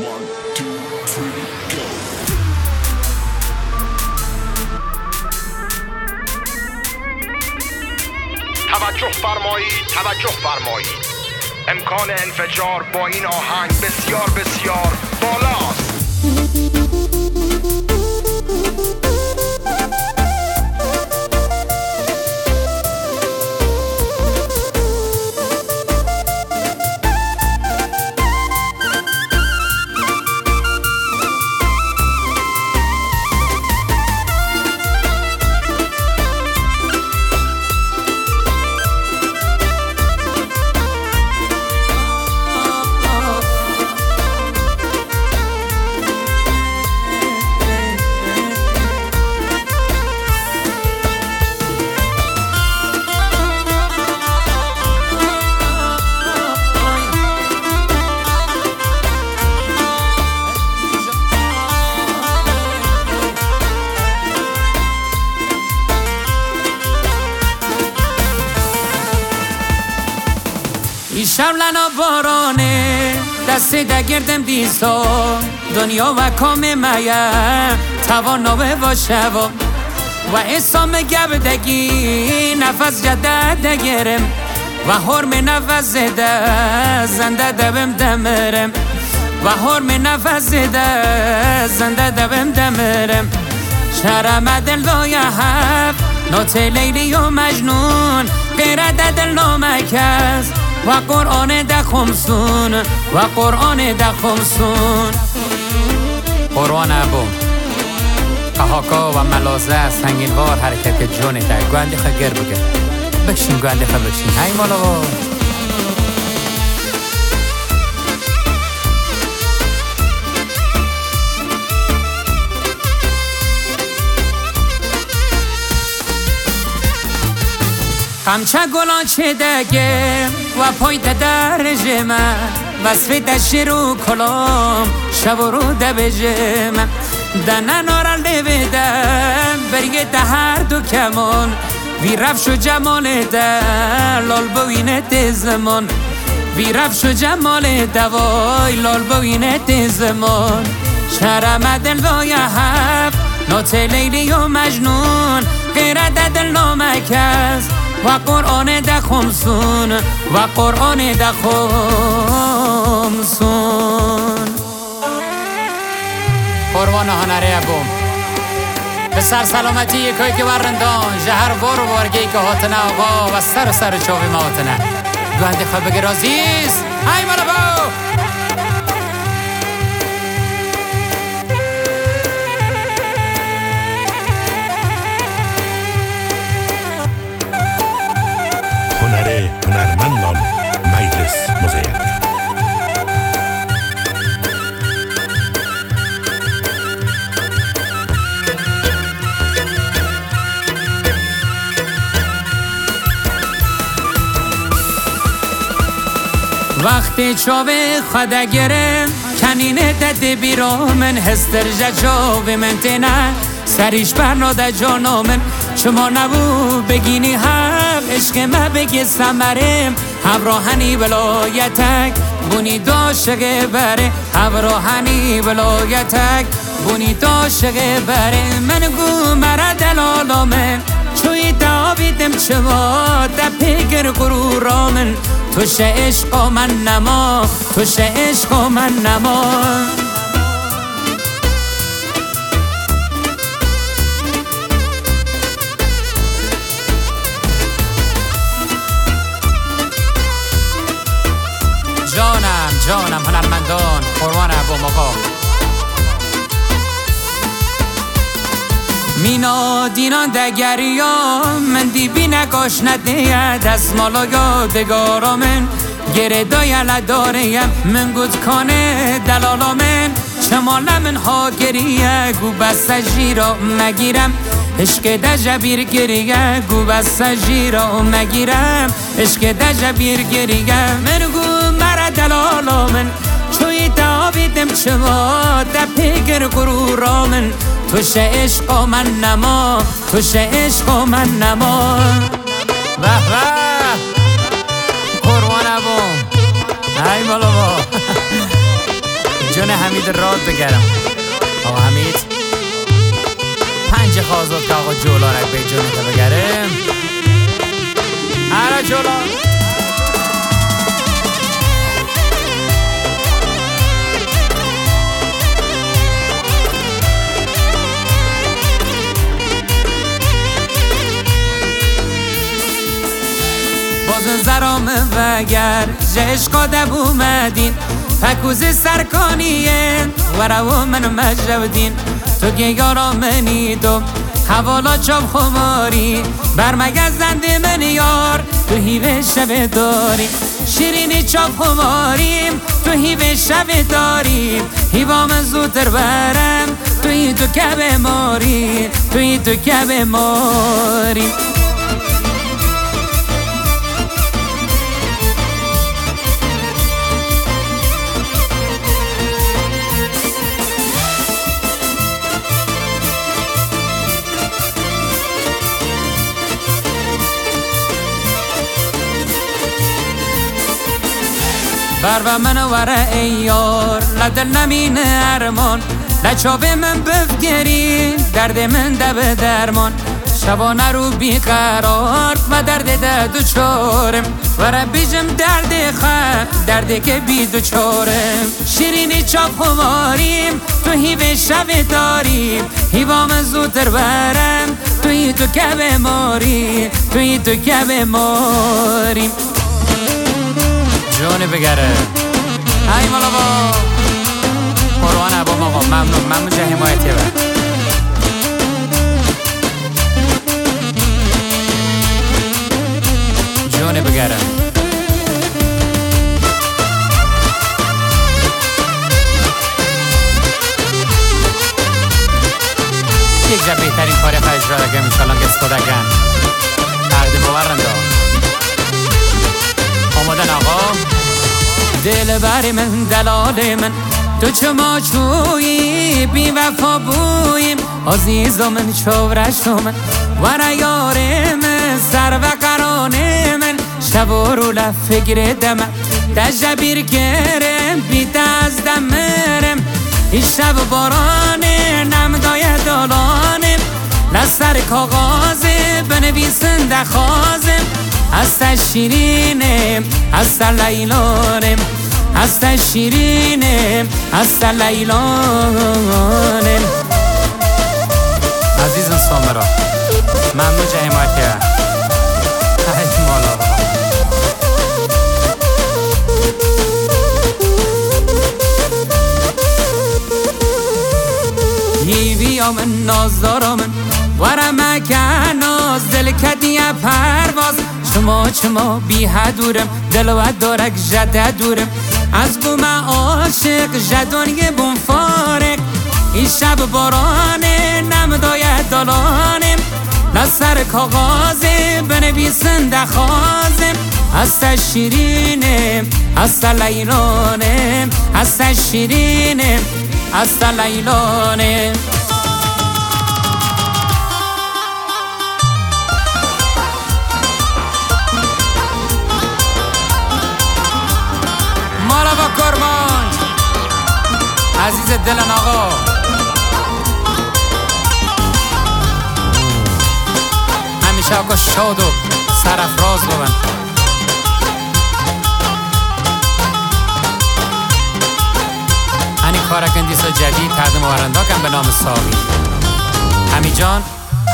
توجه فرمایید، توجه فرمایید. امکان انفجار با این آهنگ بسیار بسیار بالاست. شب لنا بارانه دست دگردم دیسا دنیا و کام میم توانا و شوا و اسام گبدگی نفس جده دگرم و حرم نفس زده زنده دبم دمرم و حرم نفس زده زنده دبم دمرم شرم دل دای حب نوت لیلی و مجنون غیر دل نامکس و قرآن ده خمسون و قرآن ده خمسون قرآن ابو قهاکا و ملازه سنگینوار حرکت جون ده گوندی خگر بگه بکشین گوندی خگر بکشین های مالا با قمچه گلان چه دگه و پای در جمع وصف دشت رو کلام شب رو دبجمع دنه نارل نویدم برگه ده هر دو کمان وی رفش و جمال ده لال بوینت زمان وی رفش و جمال دوای لال بوینت زمان شرم دل وای حب نوت لیلی و مجنون غیر دل نامکس و قرآن ده خمسون و قرآن ده خمسون قربان هنره ابوم به سر سلامتی یکایی که ورندان جهر بار و بارگی که هاتنه آقا و سر چاوی ماتنه گوهنده خواه بگیر عزیز های مالا با هنرمندان مجلس مزین وقتی چاوه خدا گرم کنینه دده بیرامن هستر جاوه من تنه سریش برناده جانامن شما نبو بگینی هم عشق ما بگی سمرم همراهنی ولایتک بونی داشقه بره همراهنی ولایتک بونی داشقه بره من گو مرا دلالامن چوی داویدم چوا دپیگر غرورامن توش عشق من نما توش عشق من نما جانم هنرمندان قربان ابو مقام مینا دینان دگریا من دیبی نکاش نده دست مالا یادگارا من گره دایل داریم من گود کانه دلالا من چمالا من ها گریه گو بست جیرا مگیرم عشق دجبیر گریه گو بست جیرا مگیرم عشق دجبیر گریه من گو مرا دلالا من چوی داویدم چما دپیگر غرورا من توش عشق من نما توش عشق من نما به به قربان ابوم ای بالا با جون حمید راد بگرم. آقا حمید 5 خازد که آقا جولارک به جونت بگرم. آره جولار باز زرام وگر جشقا دب اومدین پکوز سرکانیه ورو من مجودین تو گیارا منی دو حوالا چاب خماری برمگزنده من یار تو هیوه شب داریم شیرینی چاب خماریم تو هیوه شب داریم هیوا من زودتر برم توی تو کب ماری توی تو کب ماری بر و من وره ای یار لدل نمین ارمان لچاب من بفگری درد من دب درمان شبانه رو بیقرار و درد ده دو چارم وره بیجم درد درد که بی دو چارم شیرینی چاپ خماریم تو هیوه شب داریم هیوا من زودتر برم توی تو کب ماری توی تو کب ماریم جونه بگره ای مالا با قرآن عبام آقا ممنون جه حمایتی بر جونه بگره یک جا بهترین کاری اجرا دگم انشالله گست دگم تقدیم بورنده آمادن آقا دل بر من دلال من تو چما چویی بی وفا بویم عزیز من چورش من ور یار من سر و قران من شب و رو لفکر دمم دجبیر گرم بی دست دمرم این شب باران نمدای دالانم لسر کاغازه بنویسن دخوازم هست شیرینم هست لیلانم هست شیرینم هست لیلانم عزیزم سامرا ممنون جه حمایتی ای مالا هیوی آمن نازدارامن ورمکه ناز دل کدیه پرواز چما بی حدورم دلوت دارک جده دورم از بوم عاشق جدانیه بوم فارق این شب بارانه نمدای دالانم لسر کاغازه بنویسن دخوازم هست شیرینم هست لیلانم هست شیرینم هست لیلانم کرمان عزیز دلن آقا همیشه آقا شاد و سرافراز ببن هنی کارکندیسا جدید تقدیم آورنده کن به نام ساقی همی جان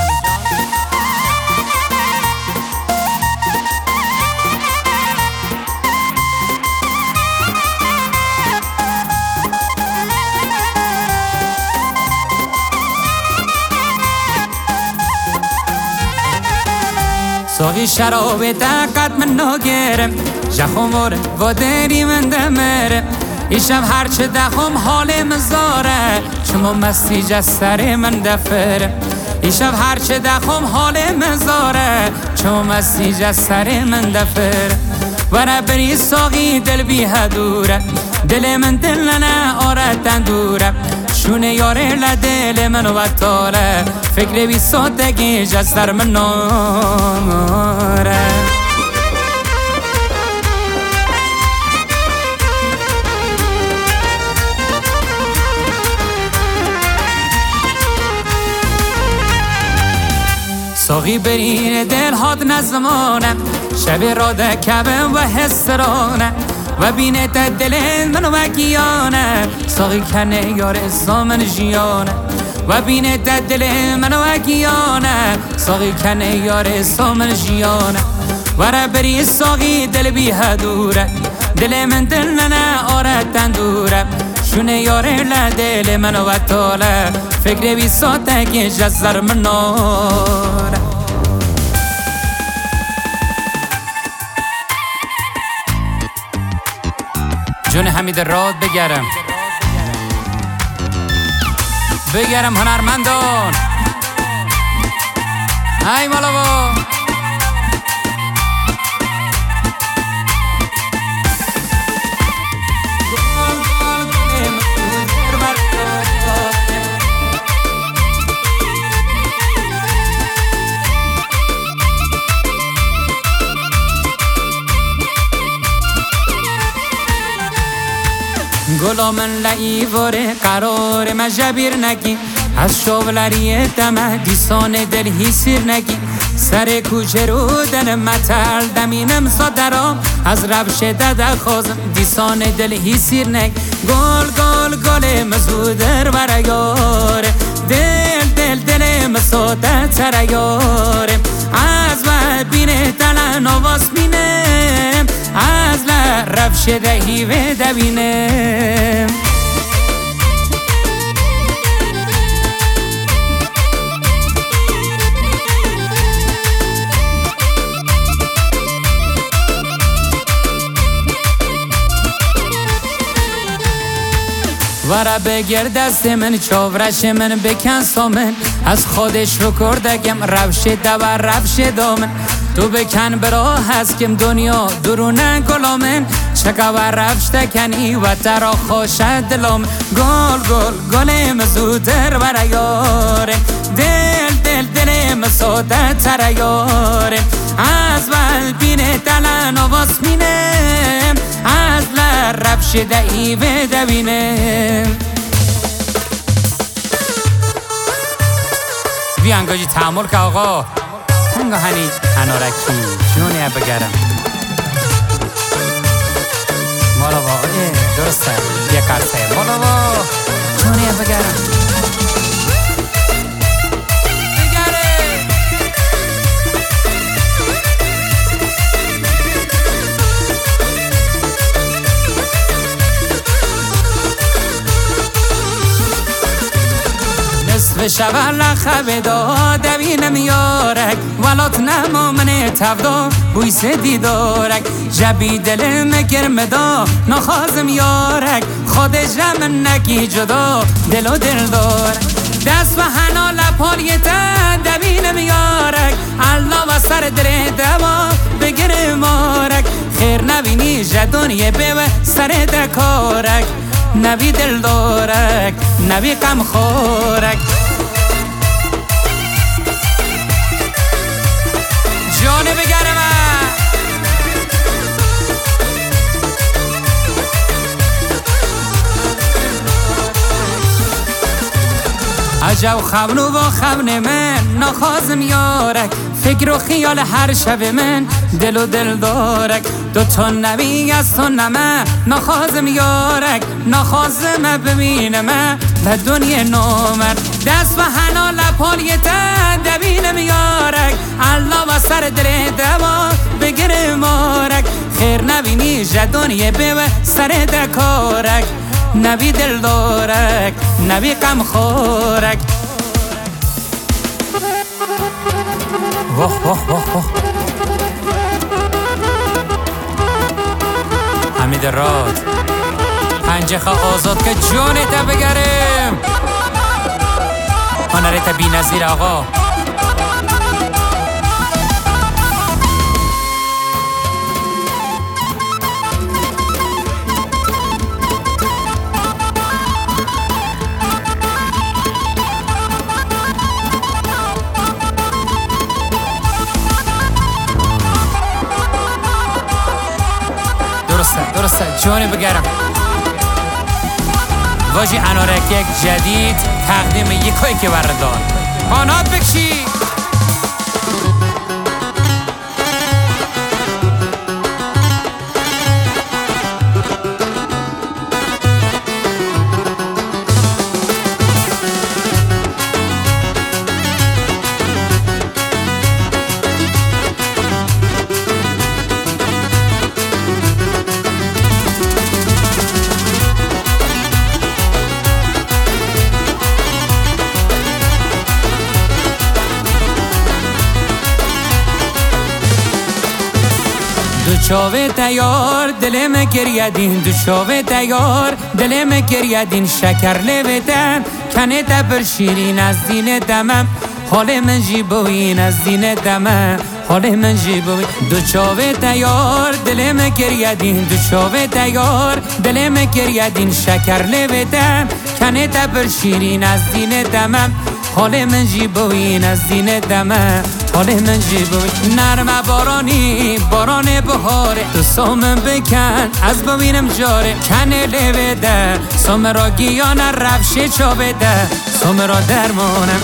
ساقی شراب دقت من نگرم جخماره و دری من دمرم این شب هرچه دخم حال مزاره چما مستی جسر من دفرم این شب هرچه دخم حال مزاره چما مستی جسر من دفرم ورا بری ساقی دل بی هدوره دل من دل نه آرتن دوره شونه یاره لدل من و تاله فکر بی سادگی جستر من ناره ساقی برین دل هات نزمانه شب را دکبه و حسرانه و بینه دل من و گیانه ساقی کنه یار سامن جیانه و بینه دل من و گیانه ساقی کنه یار سامن جیانه ورا بری ساقی دل بی هدوره دل من دل نه آره تندوره شونه یاره لدل من و طاله فکر بی ساته که جزر مناره جون حمید راد بگرم هنرمندان ای مالا گلا من لعیواره قرار مجبیر نگی از شوولری دمه دیسان دل هی سیر نگی سر کوچه رو دن متل دمینم صدرام از روش دده خوزم دیسان دل هی سیر نگی گل مزودر برایاره دل مساده ترایاره از و بینه دل نواز بینه از لرف شده هیوه دبینه ورا بگیر دست من چاورش من بکن سامن از خودش رو کردگم روش دو روش دامن تو بکن برا هست کم دنیا درونه گلامن چکا و روش تکنی و ترا خوش دلام گل مزودر برایاره دل مساده ترایاره از ول بینه دل نواز مینه از لرب شده ایوه دوینه بیانگاجی تعامل که آقا هنگا هنی انارکی جونه بگرم مالا با درسته یک قرصه مالا با جونه بگرم نصف شب لخب داد دوینم یارک ولات نما من تفدا بویس دیدارک جبی دل مگرم دا نخوازم یارک خود جمع نکی جدا دل و دل دارک دست و حنا لپالی تا دوینم یارک الله و سر در دوا بگیر مارک خیر نبینی جدونی بیو سر دکارک نبی دل دارک نبی قم خورک جانه بگرم عجب خبنو و خبن من نخوازم یارک فکر و خیال هر شب من دل و دل دارک دو تا نبی از تو نمه نخوازم یارک نخوازم ببینم به دنیا نومر دست و حنا لپالی تا دبینم یارک الله و سر دل دوا بگیر مارک خیر نبینی جدونی بیو سر دکارک نبی دل دارک نبی قم خورک واه حمید راد پنجخه آزاد که جانت بگرم هنرت بی نظیر آقا درسته جانه بگرم واجی انارک یک جدید تقدیم یکایی که بردار قانات بکشی چاوه تیار دلم گریدین دو چاوه تیار دلم گریدین شکر لبتم کنه تبر شیرین از دین دمم حال من جیبوین از دین دمم حال من جیبوین دو چاوه تیار دلم گریدین دو چاوه تیار دلم گریدین شکر لبتم کنه تبر شیرین از دین دمم حال من جیبوین از دین دمم حال من جیبوین نرم بارانی باران بهاره تو سومن بکن از ببینم جاره کنه لبده سوم را گیان رفشه چا بده سوم را درمانم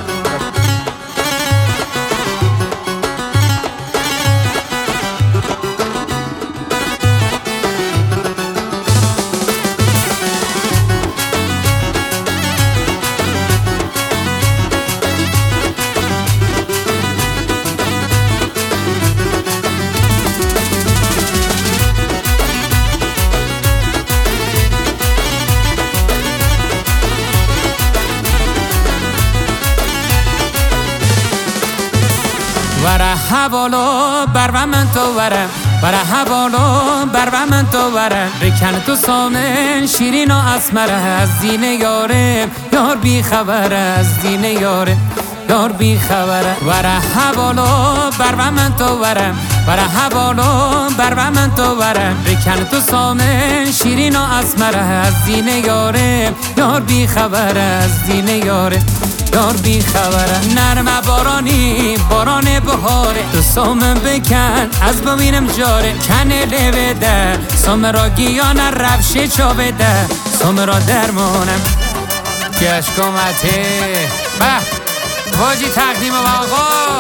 وره حوالو بر من تو وره حوالو بر من تو بکن تو سامن شیرین و اسمر از دین یاره یار بی خبر از دین یاره یار بی خبره وره حوالو بر من تو وره حوالو بر من تو بکن تو سامن شیرین و اسمر از دین یاره یار بی خبر از دین یاره یار بی خبره نرم بارانی باران بهاره تو سومن بکن از ببینم جاره کنه لبده سوم را گیان رفشه چا بده سوم را درمانم گشکومته به واجی تقدیم و آقا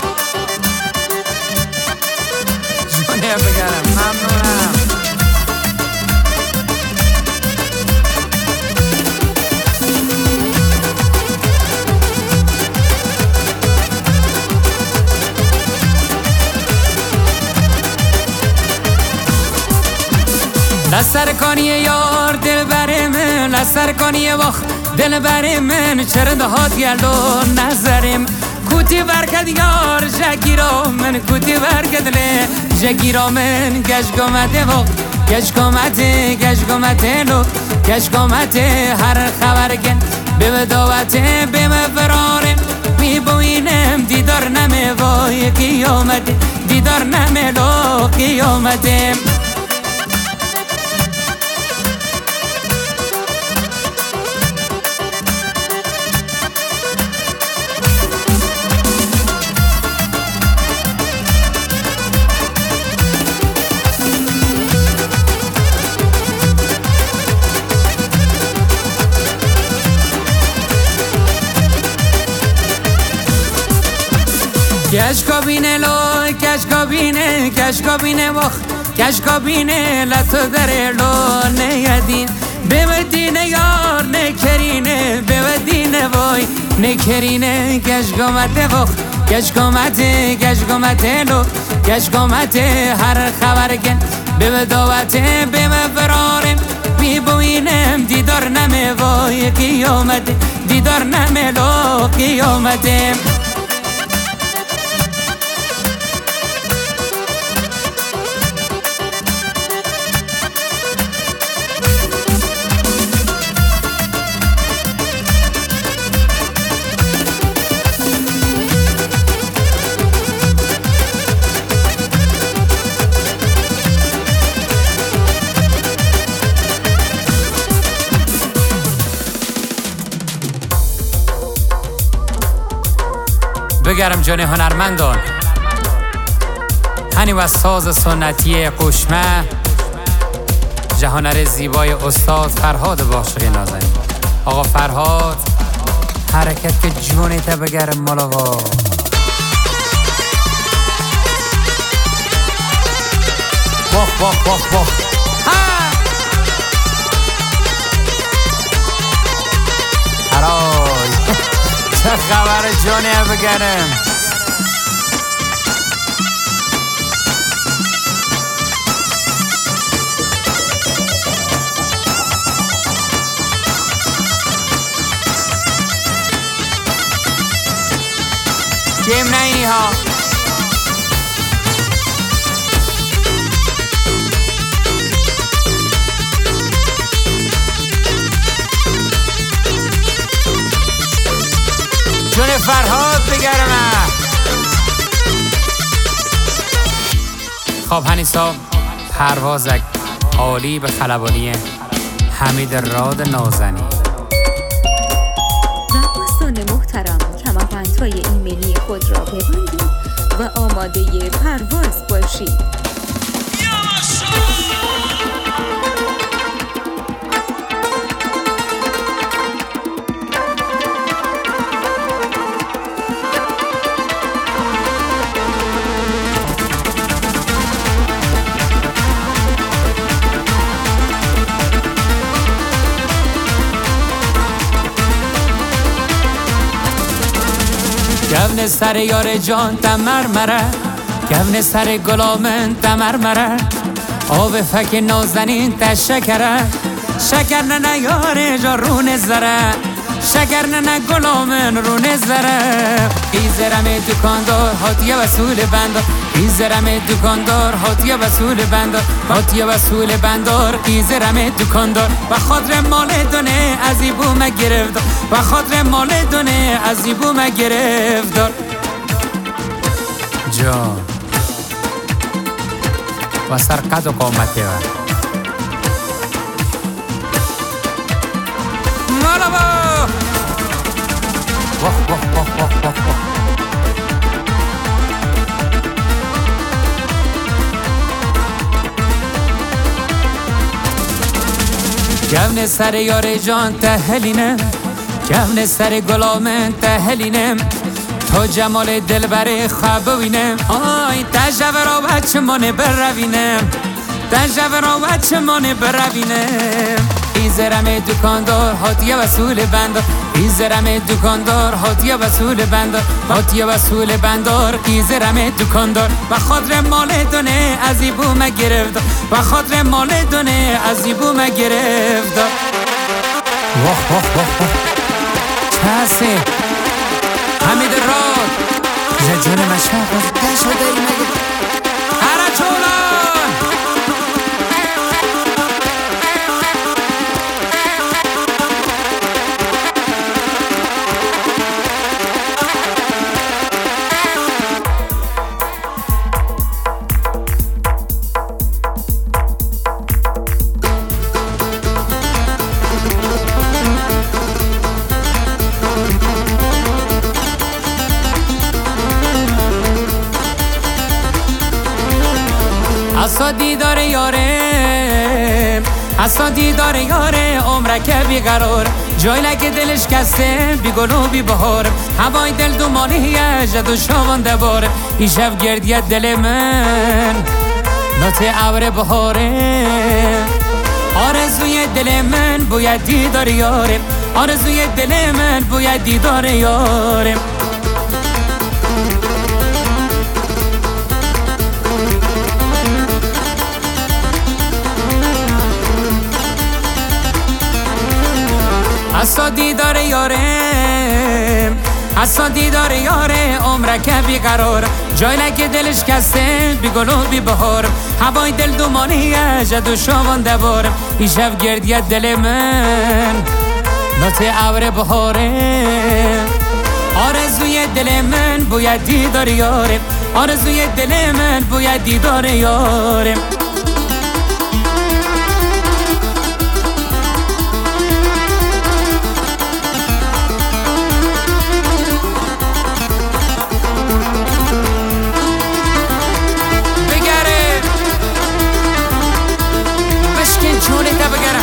جونه بگرم ممنونم لسر کنی یار دل بر من لسر کنی وقت دل بر من چرا دهات گلو نظرم کوتی برکد یار جگیرا من کوتی برکد له جگیرا من گشگامته وقت گشگامته لو گشگامته هر خبر کن به بداوته به مفراره می بوینم دیدار نمه وای قیامت دیدار نمه لو قیامته کشکابینه لو کشکابینه وقت کشکابینه لطو در لو نیدین بودینه یار نکرینه بودینه وای نکرینه کشکامته وقت کشکامته لو کشکامته هر خبر کن به دعوته به مفرارم میبوینم دیدار نمه وای قیامت دیدار نمه لو قیامته بگرم جان هنرمندان هنی و ساز سنتی قشمه جهانر زیبای استاد فرهاد باشقی نازنین آقا فرهاد حرکت که جونیت بگرم مالاوا بخ هرای چه خبر جانه بگرم کم نهی ها فرهاد بگرمه. خب هنیسا پروازک عالی به خلبانی حمید راد نازنی. رقاصان محترم کمربندهای ایمنی خود را ببندید و آماده پرواز باشید. گون سر یار جان تمرمره، گون سر گلامن تمرمره، آب فک نازنین تشکره، شکر نه یار جان رون زره، شکر نه گلامن رون زره. ایزرم دکاندار هاتیه وصول بندار، ایزرم دکاندار هاتیه وصول بندار، هاتیه وصول بندار. ایزرم دکاندار و خاطر مال دونه ازی بوم گرفتار، و خاطر مال دونه ازی بوم گرفتار. جان و سرقد و قامته و مالا با واه واه واه واه واه واه. گون سر یار جان تهلینم، گون سر گلامن تهلینم، تو جمال دلبر خواب ببینم. آی تجور بچه منه بروینم، تجور بچه منه بروینم. ایزرم دکاندار هاتیه وصول بندار، ایزرم دکاندار هاتیه وصول بندار، هاتیه وصول بندار. ایزرم دکاندار و خاطر مال دونه ازی بوم گرفتار، و خاطر مال دونه ازی بوم گرفتار. واه واه واه واه چسه حمید راد جون مشهد از شده ای مگه هر چولان. اسا دیدار یاره، اسا دیدار یاره، عمرک بیقرار، جای لگه دلش کسته بی گل و بی بهار. هوای دل دومانیه جد و شوانده بار، این شب گردید دل من نوت ابر بهاره. آرزوی دل من باید دیدار یاره، آرزوی دل من باید دیدار یاره. اسا دیدار یاره، اسا دیدار یاره، عمرک بیقرار، جای لگه دلش کسته بی گل و بی بهار. هوای دل دومانیه جد و شوانده بار، این شب گردید دل من نوت ابر بهاره. آرزوی دل من باید دیدار یاره، آرزوی دل من باید دیدار یاره. چونه تا بگرم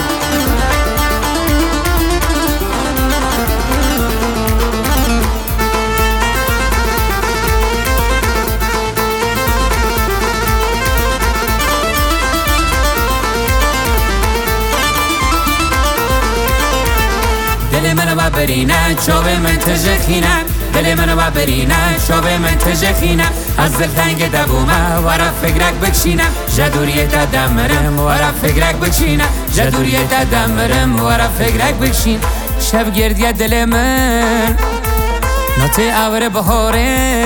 دل منو برینه چوب من تجخینه، دل منو برینه چوب من تجخینه. از دل تنگ دبومه ورا فکرک بکشینه، جدوریه تا دمرم ورا فکرک بکشینه، جدوریه تا دمرم ورا فکرک بکشین. شب گردیه دل من نوت ابر بهاره،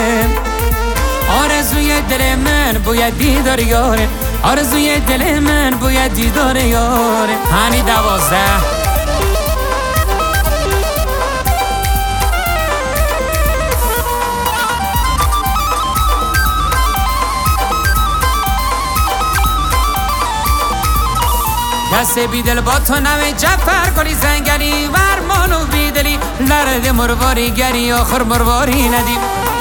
آرزوی دل من باید دیدار یاره، آرزوی دل من باید دیدار یاره. هنی 12 دست بیدل با تو نوه جفر کلی زنگلی ورمانو بیدلی لرد مرواری گری آخر مرواری ندیم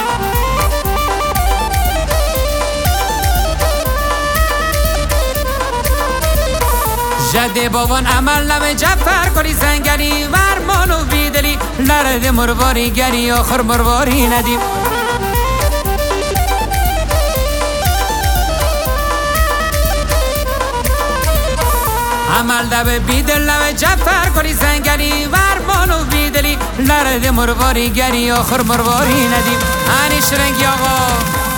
جده بابان عمل نوه جفر کلی زنگلی ورمانو بیدلی لرد مرواری گری آخر مرواری ندیم عمل دبه بیدل نوه جفر کلی زنگلی ورمانو بیدلی لرد مرواری گری آخر مرواری ندیم انیش رنگی آقا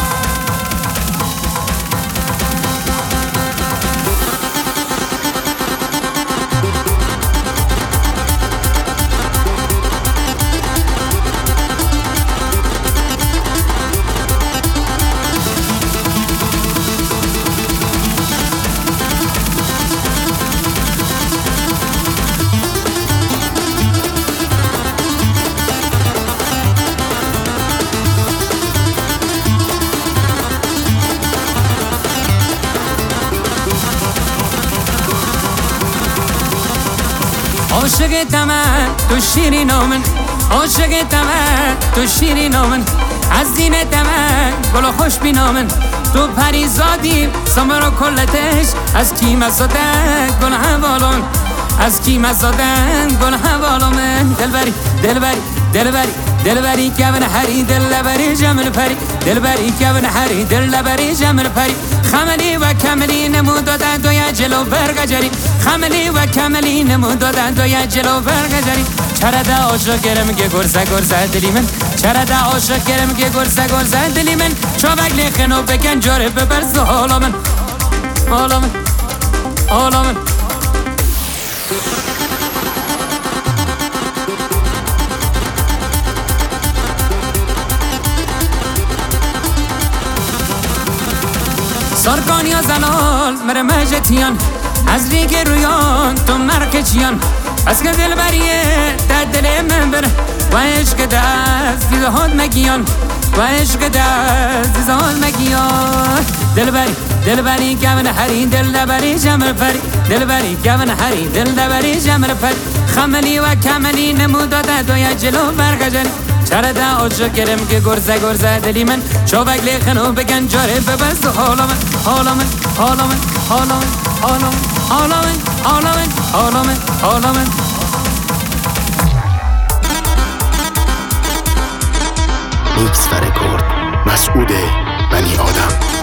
عاشقتم تو شیرین من عاشقتم تو شیرین من از دینتم گل خوش بینامن تو پریزادی سمر و کلتش از کی مزادن گل حوالون از کی مزادن گل حوالون دلبری دلبری دلبری دلبری که من هری دلبری جمل پری دلبری که من هری دلبری جمل پری خملی و کملی نمود دادن دویا جلو برگجری خملی و کملی نمود دادن دویا جلو برگجری چرا دا عاشق گرم که گرزه گرزه دلی من چرا دا عاشق گرم که گرزه گرزه دلی من چوبک لیخنو بکن جاره ببرز حالا من حالا من حالا من سرکانیا زلال مر مجتیان از ریگ رویان تو مرکچیان از که دل بریه در دل من بره و عشق دست دیزهاد مگیان و عشق دست دیزهاد مگیان دل بری که من هری دل بری جمر پری دل بری که من هری دل بری جمر پری خملی و کملی نمود داده دویا جلو برگجری چرا دا عاشق گرم که گرزه گرزه دلی من چوبک لیخنو بگن جاره ببرز حالا من حالا من حالا من حالا من حالا من حالا من حالا من حالا من حالا من میکس و رکورد مسعود بنی آدم